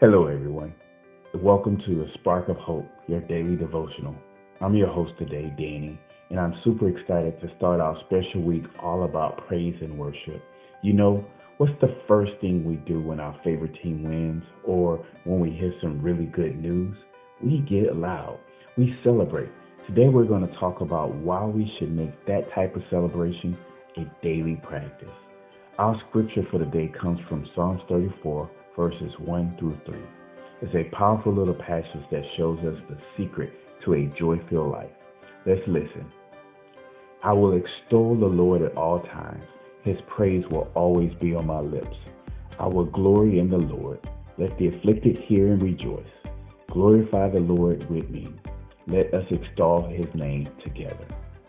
Hello, everyone. Welcome to the Spark of Hope, your daily devotional. I'm your host today, Danny, and I'm super excited to start our special week all about praise and worship. You know, what's the first thing we do when our favorite team wins or when we hear some really good news? We get loud. We celebrate. Today, we're going to talk about why we should make that type of celebration a daily practice. Our scripture for the day comes from Psalms 34, verses 1 through 3. It's a powerful little passage that shows us the secret to a joy-filled life. Let's listen. I will extol the Lord at all times. His praise will always be on my lips. I will glory in the Lord. Let the afflicted hear and rejoice. Glorify the Lord with me. Let us extol his name together.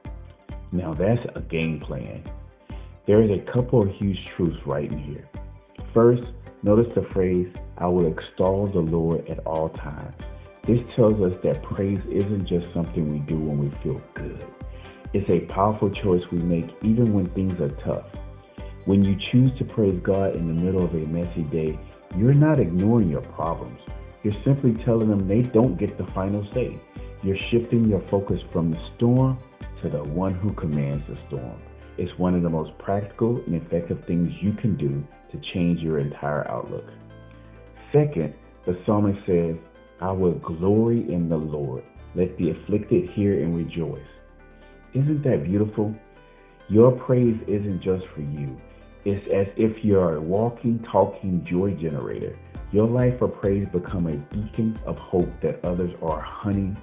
Now that's a game plan. There is a couple of huge truths right in here. First, notice the phrase, I will extol the Lord at all times. This tells us that praise isn't just something we do when we feel good. It's a powerful choice we make even when things are tough. When you choose to praise God in the middle of a messy day, you're not ignoring your problems. You're simply telling them they don't get the final say. You're shifting your focus from the storm to the one who commands the storm. It's one of the most practical and effective things you can do to change your entire outlook. Second, the psalmist says, I will glory in the Lord. Let the afflicted hear and rejoice. Isn't that beautiful? Your praise isn't just for you. It's as if you're a walking, talking joy generator. Your life of praise become a beacon of hope that others are hunting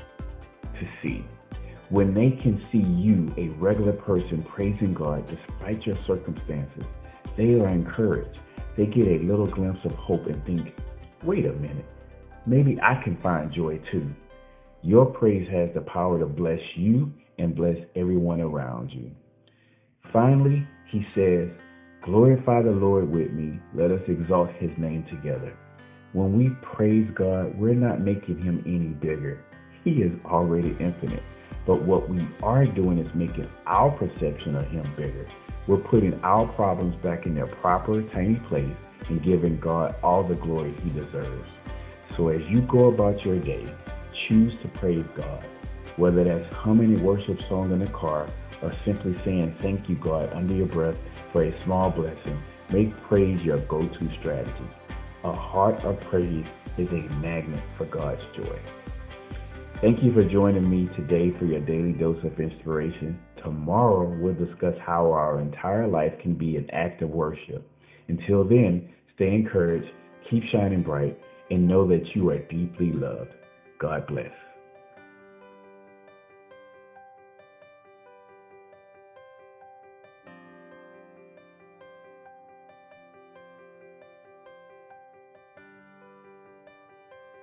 to see. When they can see you, a regular person, praising God despite your circumstances, they are encouraged. They get a little glimpse of hope and think, wait a minute, maybe I can find joy too. Your praise has the power to bless you and bless everyone around you. Finally, he says, glorify the Lord with me. Let us exalt his name together. When we praise God, we're not making him any bigger. He is already infinite. But what we are doing is making our perception of him bigger. We're putting our problems back in their proper, tiny place and giving God all the glory he deserves. So as you go about your day, choose to praise God. Whether that's humming a worship song in the car or simply saying thank you, God, under your breath for a small blessing, make praise your go-to strategy. A heart of praise is a magnet for God's joy. Thank you for joining me today for your daily dose of inspiration. Tomorrow, we'll discuss how our entire life can be an act of worship. Until then, stay encouraged, keep shining bright, and know that you are deeply loved. God bless.